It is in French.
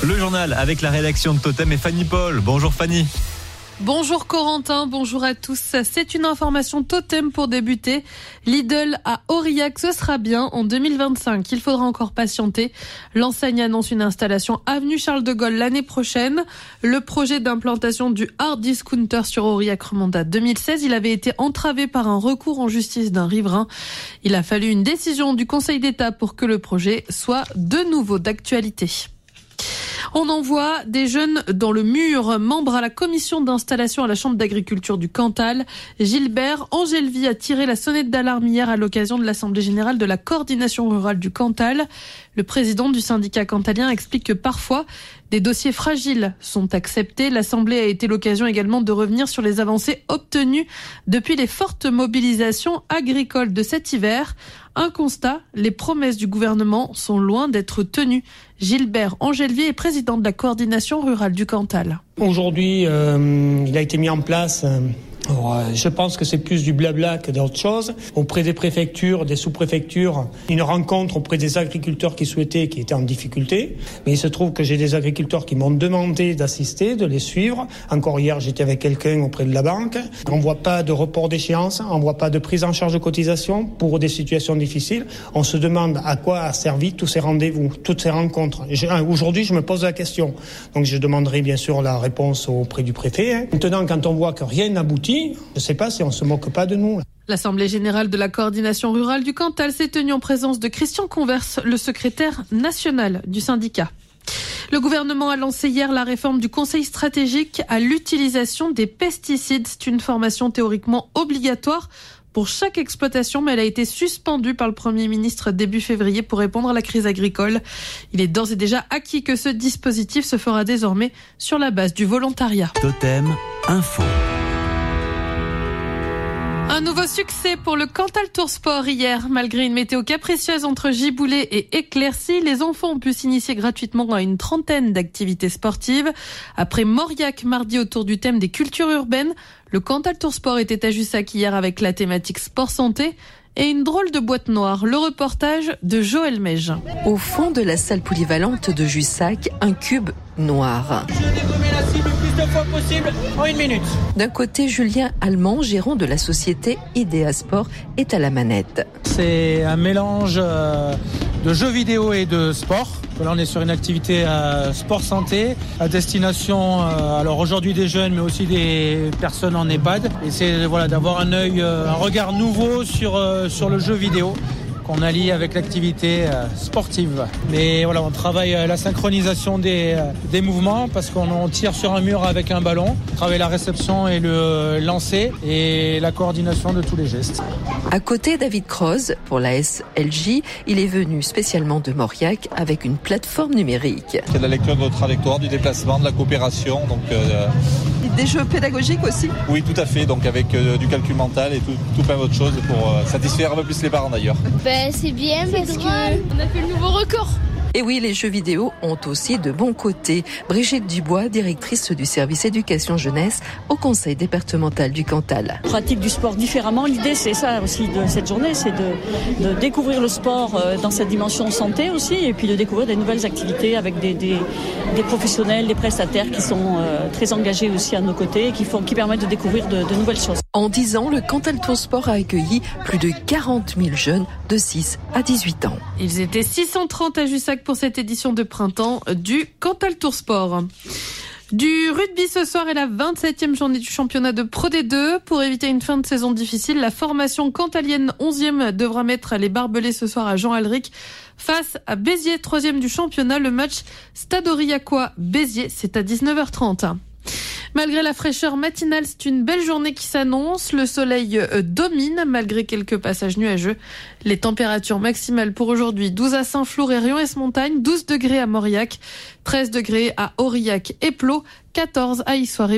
Le journal avec la rédaction de Totem et Fanny Paul. Bonjour Fanny. Bonjour Corentin, bonjour à tous. C'est une information Totem pour débuter. Lidl à Aurillac, ce sera bien en 2025. Il faudra encore patienter. L'enseigne annonce une installation avenue Charles de Gaulle l'année prochaine. Le projet d'implantation du hard discounter sur Aurillac remonte à 2016. Il avait été entravé par un recours en justice d'un riverain. Il a fallu une décision du Conseil d'État pour que le projet soit de nouveau d'actualité. On envoie des jeunes dans le mur. Membre à la commission d'installation à la Chambre d'agriculture du Cantal, Gilbert Angelvi a tiré la sonnette d'alarme hier à l'occasion de l'Assemblée générale de la coordination rurale du Cantal. Le président du syndicat cantalien explique que parfois, des dossiers fragiles sont acceptés. L'Assemblée a été l'occasion également de revenir sur les avancées obtenues depuis les fortes mobilisations agricoles de cet hiver. Un constat, les promesses du gouvernement sont loin d'être tenues. Gilbert Angelvi est président de la coordination rurale du Cantal. Aujourd'hui, il a été mis en place... je pense que c'est plus du blabla que d'autres choses. Auprès des préfectures, des sous-préfectures, une rencontre auprès des agriculteurs qui souhaitaient, qui étaient en difficulté. Mais il se trouve que j'ai des agriculteurs qui m'ont demandé d'assister, de les suivre. Encore hier, j'étais avec quelqu'un auprès de la banque. On ne voit pas de report d'échéance, on ne voit pas de prise en charge de cotisation pour des situations difficiles. On se demande à quoi a servi tous ces rendez-vous, toutes ces rencontres. Aujourd'hui, je me pose la question. Donc je demanderai bien sûr la réponse auprès du préfet. Maintenant, quand on voit que rien n'aboutit, je ne sais pas si on ne se moque pas de nous. L'Assemblée générale de la coordination rurale du Cantal s'est tenue en présence de Christian Converse, le secrétaire national du syndicat. Le gouvernement a lancé hier la réforme du Conseil stratégique à l'utilisation des pesticides. C'est une formation théoriquement obligatoire pour chaque exploitation, mais elle a été suspendue par le Premier ministre début février pour répondre à la crise agricole. Il est d'ores et déjà acquis que ce dispositif se fera désormais sur la base du volontariat. Totem Info. Un nouveau succès pour le Cantal Tour Sport hier. Malgré une météo capricieuse entre giboulée et éclaircies, les enfants ont pu s'initier gratuitement à une trentaine d'activités sportives. Après Mauriac mardi autour du thème des cultures urbaines, le Cantal Tour Sport était à Jussac hier avec la thématique sport santé et une drôle de boîte noire. Le reportage de Joël Mège. Au fond de la salle polyvalente de Jussac, un cube noir. Je dégomme la cible le plus de fois possible en 1 minute. D'un côté, Julien Allemand, gérant de la société Idea Sport, est à la manette. C'est un mélange de jeux vidéo et de sport. Là, on est sur une activité sport santé à destination, alors aujourd'hui des jeunes, mais aussi des personnes en EHPAD. Et c'est d'avoir un regard nouveau sur le jeu vidéo qu'on allie avec l'activité sportive. Mais voilà, on travaille la synchronisation des mouvements parce qu'on tire sur un mur avec un ballon. On travaille la réception et le lancer et la coordination de tous les gestes. À côté, David Croze, pour la SLJ, il est venu spécialement de Mauriac avec une plateforme numérique. C'est de la lecture de notre trajectoire, du déplacement, de la coopération. Donc, des jeux pédagogiques aussi ? Oui, tout à fait. Donc avec du calcul mental et tout plein d'autres choses pour satisfaire un peu plus les parents d'ailleurs. C'est bien parce qu'on a fait le nouveau record. Et oui, les jeux vidéo ont aussi de bons côtés. Brigitte Dubois, directrice du service éducation jeunesse au conseil départemental du Cantal. Pratique du sport différemment. L'idée, c'est ça aussi de cette journée, c'est de découvrir le sport dans sa dimension santé aussi, et puis de découvrir des nouvelles activités avec des professionnels, des prestataires qui sont très engagés aussi à nos côtés et qui permettent de découvrir de nouvelles choses. En 10 ans, le Cantal Tour Sport a accueilli plus de 40 000 jeunes de 6 à 18 ans. Ils étaient 630 à Jussac pour cette édition de printemps du Cantal Tour Sport. Du rugby ce soir est la 27e journée du championnat de Pro D2. Pour éviter une fin de saison difficile, la formation cantalienne 11e devra mettre les barbelés ce soir à Jean Alric face à Béziers, 3e du championnat. Le match Stade Aurillacois-Béziers, c'est à 19h30. Malgré la fraîcheur matinale, c'est une belle journée qui s'annonce. Le soleil domine malgré quelques passages nuageux. Les températures maximales pour aujourd'hui, 12 à Saint-Flour et Rion-Ès-Montagne, 12 degrés à Mauriac, 13 degrés à Aurillac et Plot, 14 à Issoire.